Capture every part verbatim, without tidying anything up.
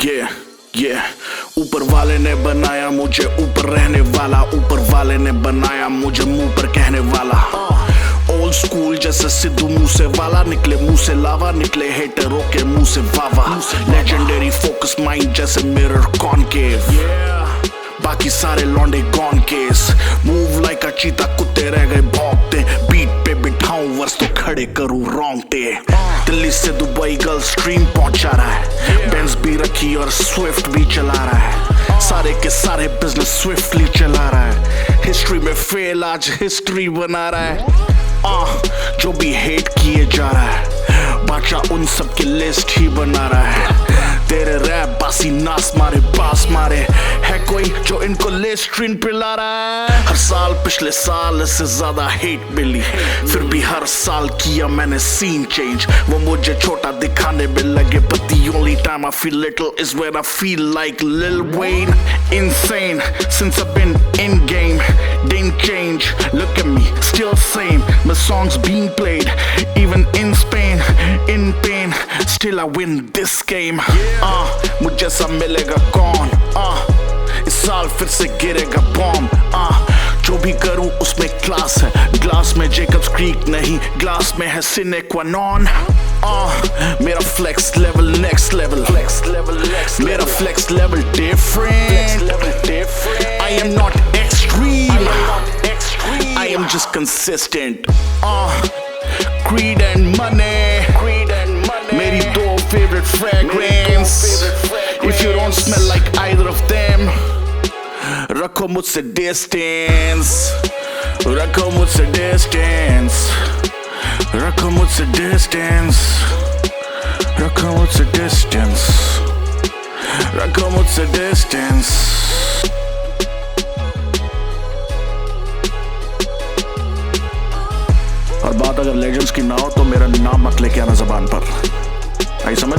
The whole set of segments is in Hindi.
yeah, yeah. ऊपर वाले ने बनाया मुझे ऊपर रहने वाला, ऊपर वाले ने बनाया मुझे मुंह पर कहने वाला। ओल्ड स्कूल जैसे सिद्धू मूसे वाला, निकले मुंह से लावा, निकले हेटरों के मुंह से वावा। लेजेंडरी फोकस माइंड जैसे मिरर कॉनकेव, बाकी सारे लौंडे gone case. Move like a cheetah, कुत्ते रह गए भौंकते। बीट पे बिठाऊं वर्स तो खड़े करूं रोंगटे। दिल्ली से दुबई गर्ल स्ट्रीम पहुंचा रहा है, बेंज भी रखी और स्विफ्ट भी चला रहा है। सारे के सारे बिजनेस स्विफ्टली चला रहा है। हिस्ट्री में फेल आज हिस्ट्री बना रहा है। आ, जो भी हेट किए जा रहा है, बादशाह उन सब की लिस्ट ही बना रहा है। तेरे रैप बासी नास मारे बास मारे, है कोई जो इनको लिस्ट्रीन पिला रहा है। हर साल पिछले साल से ज्यादा हेट मिली, फिर भी हर साल किया मैंने सीन चेंज। वो मुझे छोटा दिखाने में लगे, but the only time I feel little is when I feel like Lil Wayne. Insane since I've been in game, didn't change. Look at me, still same. My songs being played, even in Spain, in pain. Still I win this game. Uh, मुझे सब मिलेगा कौन? uh, इस साल फिर से गिरेगा बॉम्ब। uh, जो भी करूं उसमें क्लास है, ग्लास में जेकब्स क्रीक नहीं, ग्लास में है सिने क्वा नॉन। uh, मेरा फ्लेक्स लेवल नेक्स्ट लेवल, मेरा flex level different. I am not extreme, I am just consistent. uh, Greed and money, मेरी दो favorite fragrance. If you don't smell like either of them, रखो मुझसे distance, रखो मुझसे distance, रखो मुझसे distance, रखो मुझसे distance, रखो मुझसे distance। और बात अगर लेजेंड्स की ना हो तो मेरा नाम मत लेके आना जबान पर, आई समझ?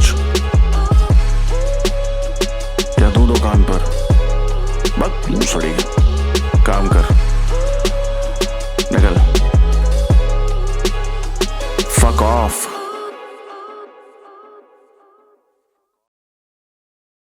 या दूं दुकान पर, बक मुंह सड़ी, काम कर, निकल, fuck off।